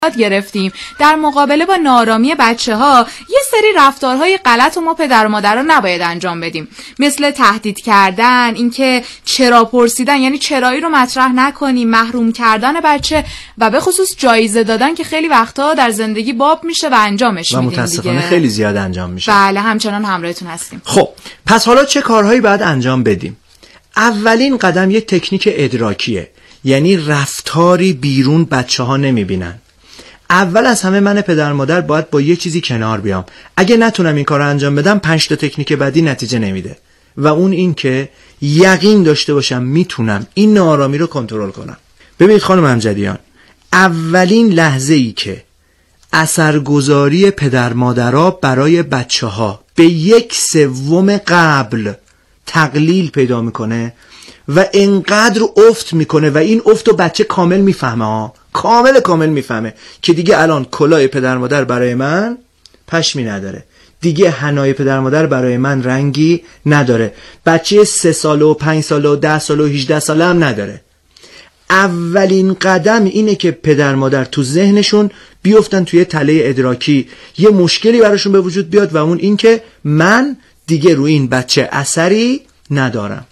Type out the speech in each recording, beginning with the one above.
گرفتیم در مقابله با ناآرامی بچه‌ها یه سری رفتارهای غلط و ما پدر و مادرها نباید انجام بدیم، مثل تهدید کردن، اینکه چرا پرسیدن، یعنی چرایی رو مطرح نکنیم، محروم کردن بچه و به خصوص جایزه دادن که خیلی وقتا در زندگی باب میشه و انجامش میدیم دیگه. متاسفانه خیلی زیاد انجام میشه. بله، همچنان همراهتون هستیم. خب پس حالا چه کارهایی باید انجام بدیم؟ اولین قدم یه تکنیک ادراکیه، یعنی رفتاری بیرون بچه‌ها نمیبینن. اول از همه من پدر مادر باید با یه چیزی کنار بیام. اگه نتونم این کار رو انجام بدم 5 تا تکنیک بعدی نتیجه نمیده و اون این که یقین داشته باشم میتونم این ناآرامی رو کنترل کنم. ببینید خانم امجدیان، اولین لحظه ای که اثرگذاری پدر مادرها برای بچه ها به 1/3 قبل تقلیل پیدا میکنه و انقدر افت میکنه و این افت رو بچه کامل میفهمه، کامل میفهمه که دیگه الان کلاه پدر مادر برای من پشمی نداره، دیگه حنای پدر مادر برای من رنگی نداره، بچه 3 ساله و 5 ساله و 10 ساله و 18 ساله هم نداره. اولین قدم اینه که پدر مادر تو ذهنشون بیفتن توی تله ادراکی، یه مشکلی براشون به وجود بیاد و اون این که من دیگه روی این بچه اثری ندارم.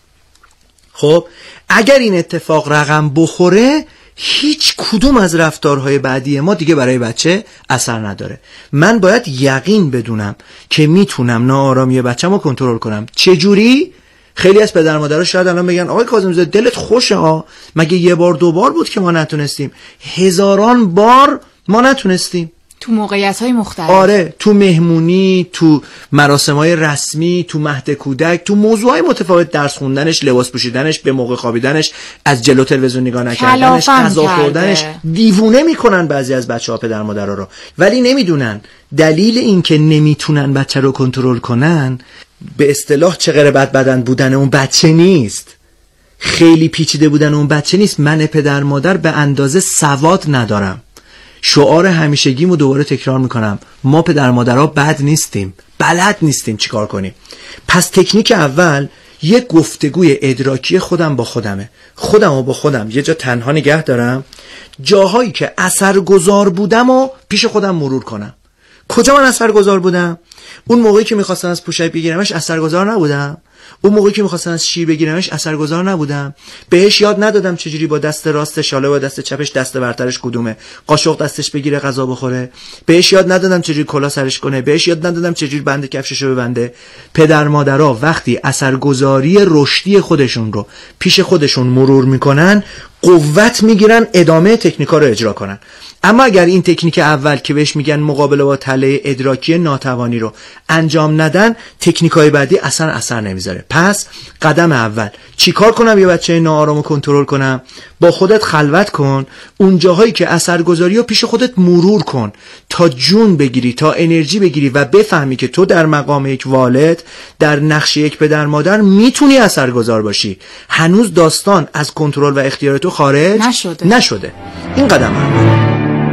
خب اگر این اتفاق رقم بخوره هیچ کدوم از رفتارهای بعدی ما دیگه برای بچه اثر نداره. من باید یقین بدونم که میتونم ناآرامی بچه‌مو کنترل کنم. چه جوری؟ خیلی از پدر مادرها شاید الان بگن آقای کاظمی دلت خوشه ها، مگه 1 بار 2 بار بود که ما نتونستیم؟ هزاران بار ما نتونستیم، تو موقعیت‌های مختلف. آره، تو مهمونی، تو مراسم‌های رسمی، تو مهد کودک، تو موضوعهای متفاوت، درس خوندنش، لباس پوشیدنش، به موقع خوابیدنش، از جلو تلویزیون نگاه نکردنش، غذا خوردنش. دیوونه میکنن بعضی از بچه‌ها پدر مادرها رو، ولی نمیدونن دلیل این که نمیتونن بچه رو کنترل کنن به اصطلاح چقدر بدن بودن اون بچه نیست، خیلی پیچیده بودن اون بچه نیست. من پدر مادر به اندازه سواد ندارم. شعار همیشگیمو دوباره تکرار میکنم، ما پدر مادرها بد نیستیم، بلد نیستیم چیکار کنیم. پس تکنیک اول یک گفتگوی ادراکی خودم با خودمه. خودمو با خودم یه جا تنها نگه دارم، جاهایی که اثرگذار بودم و پیش خودم مرور کنم. کجا من اثرگذار بودم؟ اون موقعی که میخواستم از پوشک بگیرمش اثرگذار نبودم؟ اون موقعی که میخواستم از شیر بگیرمش اثرگذار نبودم؟ بهش یاد ندادم چجوری با دست راستش حالا با دست چپش دست برترش کدومه، قاشق دستش بگیره غذا بخوره؟ بهش یاد ندادم چجوری کلاه سرش کنه؟ بهش یاد ندادم چجوری بند کفششو ببنده؟ پدر مادرها وقتی اثرگذاری رشدی خودشون رو پیش خودشون مرور میکنن قوت میگیرن ادامه تکنیکا رو اجرا کنن. اما اگر این تکنیک اول که بهش میگن مقابله با تله ادراکی ناتوانی رو انجام ندن، تکنیکای بعدی اثر نمیذاره. پس قدم اول چیکار کنم یه بچه ناآرامو کنترل کنم؟ با خودت خلوت کن، اون جاهایی که اثرگذاری رو پیش خودت مرور کن تا جون بگیری، تا انرژی بگیری و بفهمی که تو در مقام یک والد، در نقش یک پدر مادر میتونی اثرگذار باشی. هنوز داستان از کنترل و اختیار تو خارج نشده. این قدم اول.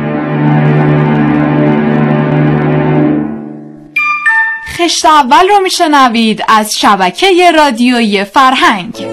خشت اول رو میشنوید از شبکه رادیویی فرهنگ.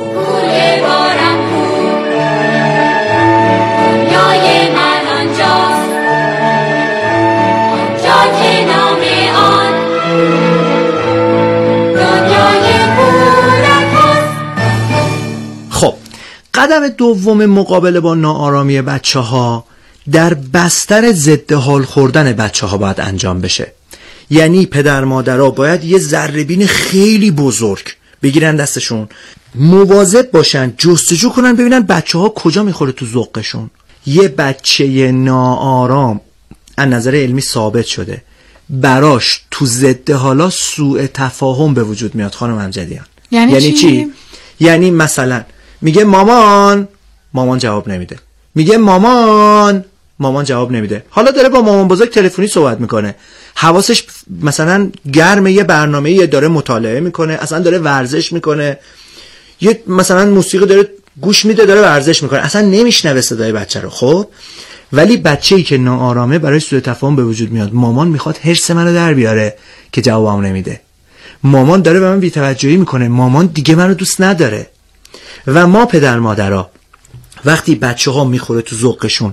خب قدم دوم مقابله با ناآرامی بچه ها در بستر ضد حال خوردن بچه ها باید انجام بشه. یعنی پدر مادرها باید یه ذره‌بین خیلی بزرگ بگیرن دستشون، مواظب باشن، جستجو کنن ببینن بچه ها کجا میخوره تو ذوقشون. یه بچه ناآرام از نظر علمی ثابت شده براش تو ضد حالا سوء تفاهم به وجود میاد خانم امجدیان. یعنی چی؟ یعنی مثلا میگه مامان جواب نمیده، میگه مامان جواب نمیده. حالا داره با مامان بزرگ تلفنی صحبت میکنه، حواسش مثلا گرمه، یه برنامه‌ای داره مطالعه میکنه، اصلا داره ورزش میکنه، یه مثلا موسیقی داره گوش میده، داره ورزش میکنه، اصلا نمیشنوه صدای بچه رو. خب ولی بچه‌ای که ناآرامه برای سوء تفاهم به وجود میاد. مامان میخواد حرص منو در بیاره که جوابمو نمیده، مامان داره به من بی‌توجهی میکنه، مامان دیگه منو دوست نداره. و ما پدر مادرها وقتی بچه ها میخوره تو ذوقشون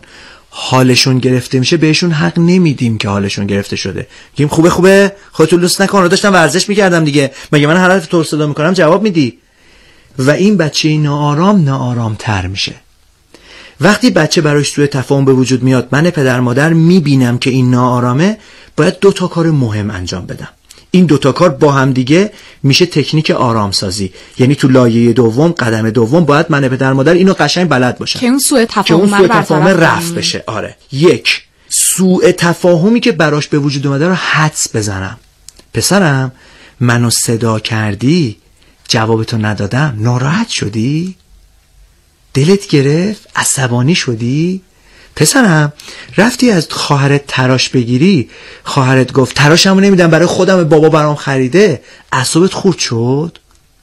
حالشون گرفته میشه بهشون حق نمیدیم که حالشون گرفته شده. میگیم خوبه خودتون لوس نکن، داشتم ورزش میکردم دیگه، مگه من هر حرف تو صدا میکنم جواب میدی؟ و این بچه ناآرام تر میشه. وقتی بچه براش سوء تفاهم به وجود میاد، من پدر مادر میبینم که این ناآرامه، باید 2 کار مهم انجام بدم. این 2 کار با هم دیگه میشه تکنیک آرامسازی. یعنی تو لایه دوم، قدم دوم، باید من پدر مادر اینو قشنگ بلد باشن که اون سوء تفاهم رفع بشه. آره، 1 سوء تفاهمی که براش به وجود اومده رو حدس بزنم. پسرم منو صدا کردی، جوابتو ندادم، ناراحت شدی؟ دلت گرفت؟ عصبانی شدی؟ پسرم رفتی از خواهرت تراش بگیری، خواهرت گفت تراشمو نمیدم برای خودم، بابا برام خریده، اعصابت خورد شد؟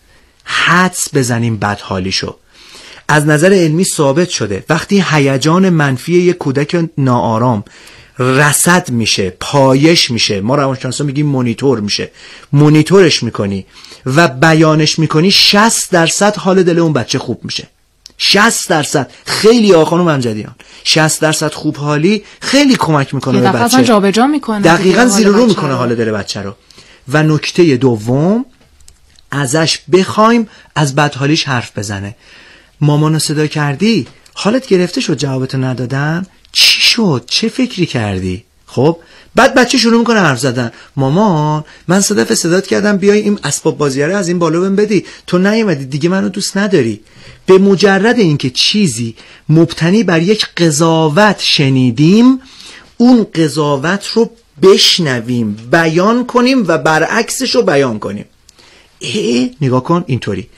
حدس بزنیم بدحالیشو. از نظر علمی ثابت شده وقتی هیجان منفی یک کودک ناآرام رصد میشه، پایش میشه، ما روانشناسا میگیم مونیتور میشه، مونیتورش میکنی و بیانش میکنی، 60% حال دل اون بچه خوب میشه. 60%. خیلی خانم امجدیان 60% خوب حالی خیلی کمک میکنه به بچه، جابجا میکنه، دقیقاً زیر رو میکنه حال دل بچه رو. و نکته دوم، ازش بخوایم از بدحالیش حرف بزنه. مامانو صدا کردی، حالت گرفته شد، جوابتو ندادم، چی شد؟ چه فکری کردی؟ خب بعد بچه شروع میکنه حرف زدن. مامان من صدات کردم بیای این اسباب بازی رو از این بالا بهم بدی، تو نیومدی، دیگه منو دوست نداری. به مجرد اینکه چیزی مبتنی بر یک قضاوت شنیدیم، اون قضاوت رو بشنویم، بیان کنیم و برعکسش رو بیان کنیم. نگاه کن اینطوری،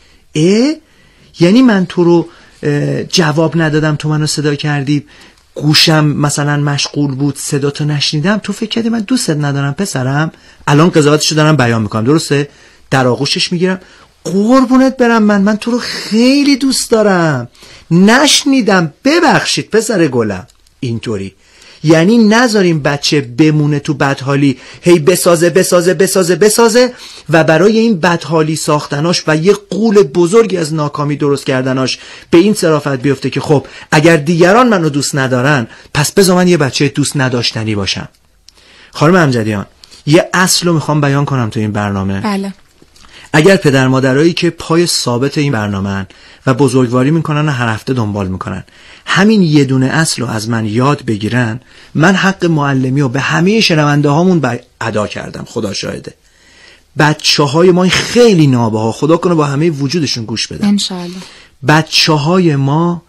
یعنی من تو رو جواب ندادم، تو منو صدا کردی، گوشم مثلا مشغول بود، صداتو نشنیدم، تو فکر کردی من دوستت ندارم پسرم، الان قضاوتشو دارم بیان میکنم، درسته؟ در آغوشش میگیرم، قربونت برم، من تو رو خیلی دوست دارم، نشنیدم، ببخشید پسر گلم. اینطوری یعنی نذاریم بچه بمونه تو بدحالی، هی بسازه و برای این بدحالی ساختناش و یه غول بزرگی از ناکامی درست کردناش به این صرافت بیفته که خب اگر دیگران منو دوست ندارن، پس بذار من یه بچه دوست نداشتنی باشم. خانم امجدیان یه اصل رو میخوام بیان کنم تو این برنامه. بله. اگر پدر مادرایی که پای ثابت این برنامه‌ن و بزرگواری میکنن و هر هفته دنبال میکنن، همین یه دونه اصل رو از من یاد بگیرن، من حق معلمی رو به همه شنونده هامون ادا کردم. خدا شاهده. بچه های ما خیلی نابه ها، خدا کنه با همه وجودشون گوش بدن انشالله. بچه های ما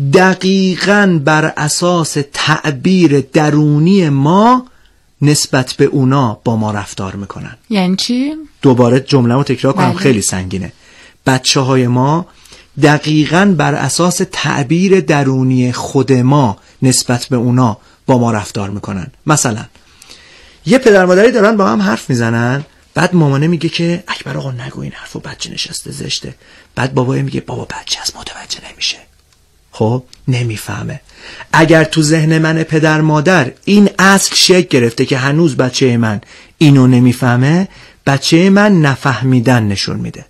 دقیقاً بر اساس تعبیر درونی ما نسبت به اونا با ما رفتار میکنن. یعنی چی؟ دوباره جمله‌مو تکرار کنم، بله. خیلی سنگینه. بچه های ما دقیقاً بر اساس تعبیر درونی خود ما نسبت به اونا با ما رفتار میکنن. مثلا یه پدر مادری دارن با هم حرف میزنن، بعد مامانه میگه که اکبر آقا نگو این حرفو، بچه نشسته زشته. بعد بابا میگه بابا بچه از متوجه نمیشه. خب نمیفهمه. اگر تو ذهن من پدر مادر این اصل شکل گرفته که هنوز بچه من اینو نمیفهمه، بچه من نفهمیدن نشون میده.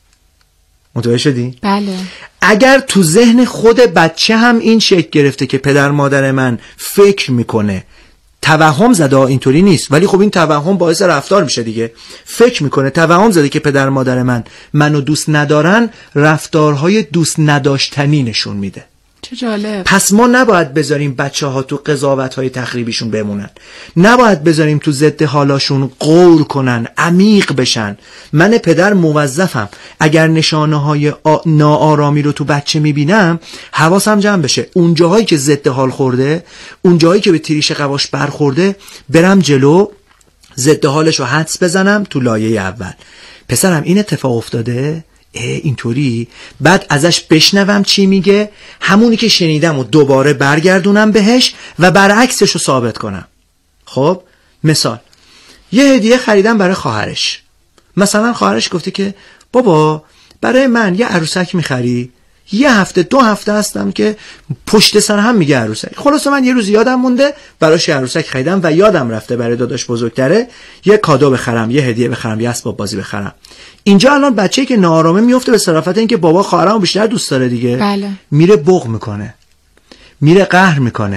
متوجه شدی؟ بله. اگر تو ذهن خود بچه هم این شکل گرفته که پدر مادر من فکر میکنه، توهم زده، اینطوری نیست ولی خب این توهم باعث رفتار میشه دیگه، فکر میکنه، توهم زده که پدر مادر منو دوست ندارن، رفتارهای دوست نداشتنی نشون میده. چه جالب. پس ما نباید بذاریم بچه ها تو قضاوت‌های تخریبیشون بمونن، نباید بذاریم تو ضد حالاشون غور کنن، عمیق بشن. من پدر موظفم اگر نشانه‌های ناآرامی رو تو بچه میبینم حواسم جمع بشه، اون جاهایی که ضد حال خورده، اون جاهایی که به تریش قواش برخورده، برم جلو، ضد حالش رو حدس بزنم تو لایه اول. پسرم این اتفاق افتاده، اینطوری، بعد ازش بشنوم چی میگه، همونی که شنیدم و دوباره برگردونم بهش و برعکسش رو ثابت کنم. خب مثال، یه هدیه خریدم برای خواهرش. مثلا خواهرش گفته که بابا برای من یه عروسک میخری؟ یه هفته 2 هفته هستم که پشت سر هم میگه عروسک. خلاص من یه روز یادم مونده براش عروسک خریدم و یادم رفته برای داداش بزرگتره یه کادو بخرم، یه هدیه بخرم، یه اسباب بازی بخرم. اینجا الان بچه‌ای که ناآرامه میفته به صرافت این که بابا خواهرمو بیشتر دوست داره دیگه. بله. میره بغض میکنه، میره قهر میکنه.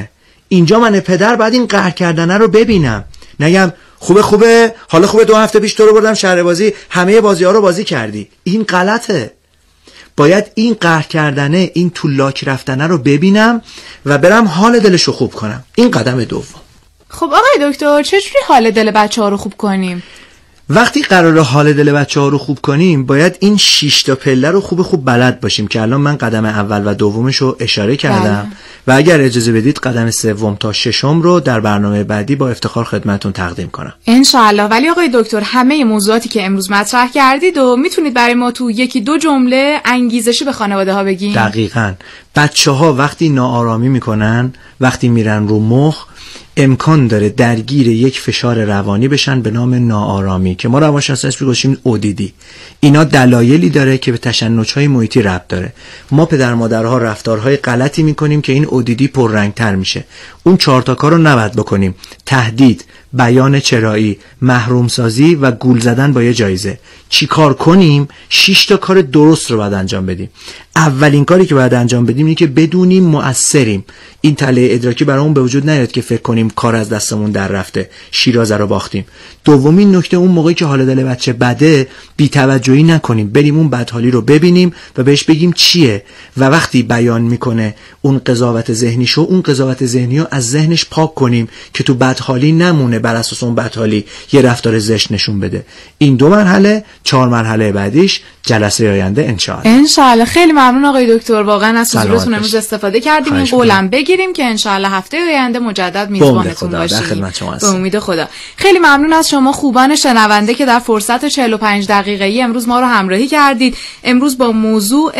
اینجا من پدر باید این قهر کردنه رو ببینم، نگم خوبه حالا خوبه 2 هفته پیش تو رو بردم شهر بازی همه بازی‌ها رو بازی کردی. این غلطه. باید این قهر کردنه، این تو لاک رفتنه رو ببینم و برم حال دلش رو خوب کنم. این قدم دوم. خب آقای دکتر چجوری حال دل بچه‌ها رو خوب کنیم؟ وقتی قراره حال دل بچه‌ها رو خوب کنیم باید این 6 تا پله رو خوب بلد باشیم که الان من قدم اول و دومش رو اشاره کردم و اگر اجازه بدید قدم 3 تا 6 رو در برنامه بعدی با افتخار خدمتتون تقدیم کنم ان شاء الله. ولی آقای دکتر همه موضوعاتی که امروز مطرح کردید و میتونید برای ما تو 1-2 جمله انگیزشی به خانواده ها بگین؟ دقیقاً. بچه‌ها وقتی ناآرامی میکنن، وقتی میرن رو مخ، امکان داره درگیر یک فشار روانی بشن به نام ناآرامی که ما روانشناسیش میگوشیم ODD. اینا دلایلی داره که به تشنج‌های محیطی ربط داره. ما پدر مادرها رفتارهای غلطی میکنیم که این ODD پررنگ‌تر میشه. اون 4 تا کارو نباید بکنیم: تهدید، بیان چرایی، محروم سازی و گول زدن با یه جایزه. چی کار کنیم؟ 6 تا کار درست رو باید انجام بدیم. اولین کاری که باید انجام بدیم اینه که بدونیم مؤثریم. این تله ادراکی برامون به وجود نیاد که فکر کنیم کار از دستمون در رفته، شیرازه رو باختیم. دومین نکته، اون موقعی که حال دل بچه بده بی‌توجهی نکنیم، بریم اون بدحالی رو ببینیم و بهش بگیم چیه و وقتی بیان میکنه اون قضاوت ذهنیشو، اون قضاوت ذهنیو از ذهنش پاک کنیم که تو بدحالی نمونه، بر اساس اون بدحالی یه رفتار زشت نشون بده. این 2 مرحله، 4 مرحله بعدیش جلسه آینده ان شاء الله. خیلی ممنون آقای دکتر، واقعا از حضورتون امروز استفاده کردیم. این قولم بگیریم که ان شاء الله هفته آینده مجدد میزبانتون باشیم. به امید خدا. خیلی ممنون از شما خوبان شنونده که در فرصت 45 دقیقه‌ای امروز ما رو همراهی کردید. امروز با موضوع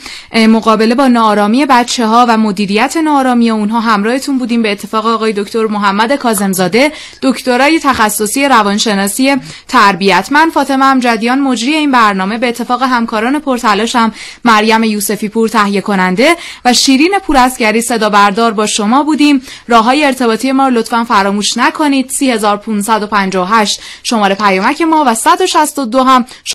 مقابله با ناآرامی بچه‌ها و مدیریت ناآرامی اونها همراهتون بودیم به اتفاق آقای دکتر محمد کاظمزاده، دکترای تخصصی روانشناسی تربیت. من فاطمه امجدیان مجری این برنامه به اتفاق همکاران پرتلاشم مریم یوسفی پور تهیه کننده و شیرین پوراسگری صدا بردار با شما بودیم. راههای ارتباطی ما رو لطفاً فراموش نکنید. 3558 شماره پیامک ما و 162 هم